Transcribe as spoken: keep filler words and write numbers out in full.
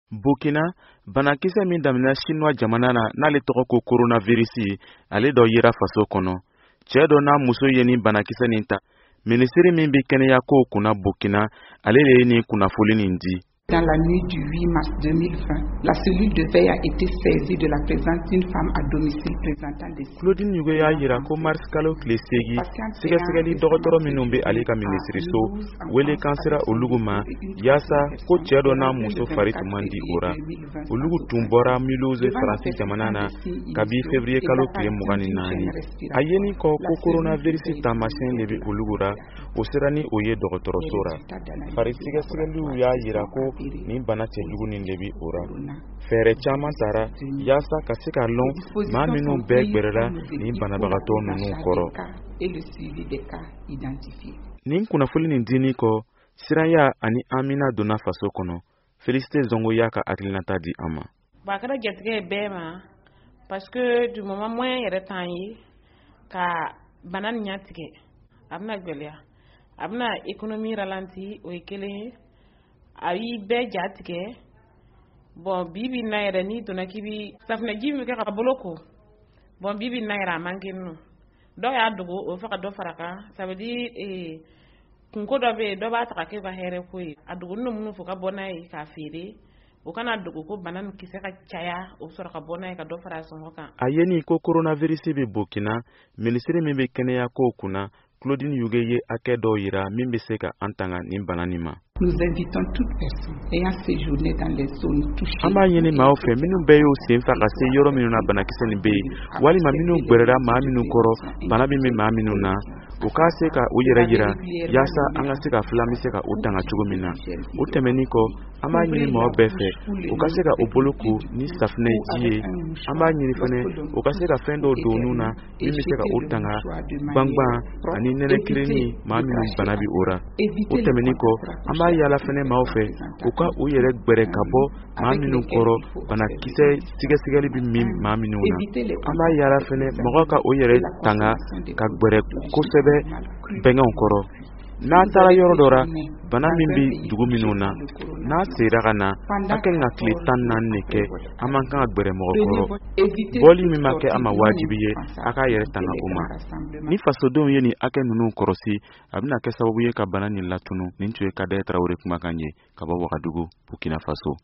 Burkina, banakisɛ min daminɛ Chinois jamana na n'ale tɔgɔ ko coronavirus ale dɔ yera faso kɔnɔ. Cɛ dɔ n'a muso ye nin banakisɛ nin ta. Minisiri min bɛ kɛnɛya kow kunna Burkina, ale de ye nin kunnafoni nin di. Dans la nuit du huit mars deux mille vingt, la cellule de veille a été saisie de la présence d'une femme à domicile présentant des Claudine Yuge y'a yira ko mars kalo tile seegin sɛgɛsɛgɛli dɔgɔtɔrɔ minnu bɛ ale ka minisiriso wele kan sera olugu ma yaasa ko cɛ dɔ n'a muso fari tun man di o ra. Olugu tun bɔra Mulhouse Faransi jamana na kabi février kalo tile mugan ni naani. A ye nin kɔ ko coronavirus taamasiyɛn de bɛ olugu ra, o sera ni o ye dɔgɔtɔrɔso ra. Fari sɛgɛsɛgɛliw y'a yira ko nin bana cɛjugu nin de bɛ o ra. Fɛɛrɛ caman tara yaasa ka se ka lɔn maa minnu bɛɛ gbɛrɛla nin banabagatɔ ninnu kɔrɔ. Nin kunnafoni nin dini kɔ, Siranya ani Amina donna faso kɔnɔ. Félicité Zongo y'a ka hakilinata di an ma. Ba a kɛra jatigɛ bɛɛ ma parce que du moment moyen yɛrɛ t'an ye ka bana nin ɲatigɛ a bɛna gɛlɛya, a bɛna économie ralenti, o ye kelen ye. A y'i bɛɛ ja tigɛ. Bon bibi na yɛrɛ ni donna k'i bi safunɛji min bɛ kɛ ka bolo ko, bon bibi na yɛrɛ a man kɛ nɔ. Dɔw y'a dogo o fɛ ka dɔ fara kan, ça veut dire eh, kunko dɔ bɛ yen dɔ b'a ta ka kɛ ka hɛrɛ ko ye. A dogo ninnu minnu fɔ ka bɔ n'a ye k'a feere, o kana dogo ko bana nin kisɛ ka caya o sɔrɔ ka bɔ n'a ye ka dɔ fara a sɔngɔ kan. A ye nin ko coronavirus bɛ Burkina, minisiri min bɛ kɛnɛya kow kunna Claudine Yuge ye hakɛ dɔw yira min bɛ se ka an tanga nin bana nin ma. Nous invitons toute personne ayant séjourné dans les zones touchées. An b'a ɲini maaw fɛ minnu bɛɛ y'u sen fa ka se yɔrɔ minnu na banakisɛ nin bɛ yen, walima minnu gbɛrɛla maa minnu kɔrɔ bana min bɛ maa minnu na, u k'a se ka u yɛrɛ yira yaasa an ka se ka filan bɛ se ka u tanga cogo min na. O tɛmɛnin kɔ, an b'a ɲini maaw bɛɛ fɛ u ka se ka u bolo ko ni safunɛ ji ye. An b'a ɲini fɛnɛ u ka se ka fɛn dɔw don nu na min bɛ se ka u tanga gbangban ani nɛnɛkirini maa minnu bana bɛ o ra. O tɛmɛnin kɔ, an b'a yala fɛnɛ maaw fɛ u ka u yɛrɛ gbɛrɛ ka bɔ maa minnu kɔrɔ banakisɛ sɛgɛsɛgɛli bɛ min maa minnu na. An b'a yala fɛnɛ mɔgɔw ka u yɛrɛ tanga ka gbɛrɛ kosɛbɛ bɛngɛw kɔrɔ. N'a taara yɔrɔ dɔ ra bana min bɛ dugu minnu na, n'a sera ka na a kan ka tile tan naani de kɛ an man kan ka gbɛrɛ mɔgɔ kɔrɔ. Bɔli min ma kɛ a ma wajibi ye a k'a yɛrɛ tanga o ma. Ni fasodenw ye nin hakɛ ninnu kɔrɔsi a bɛna kɛ sababu ye ka bana nin latunu. Nin tun ye Kadaye Tarawele kumakan ye ka bɔ Wagadugu, Burkina Faso.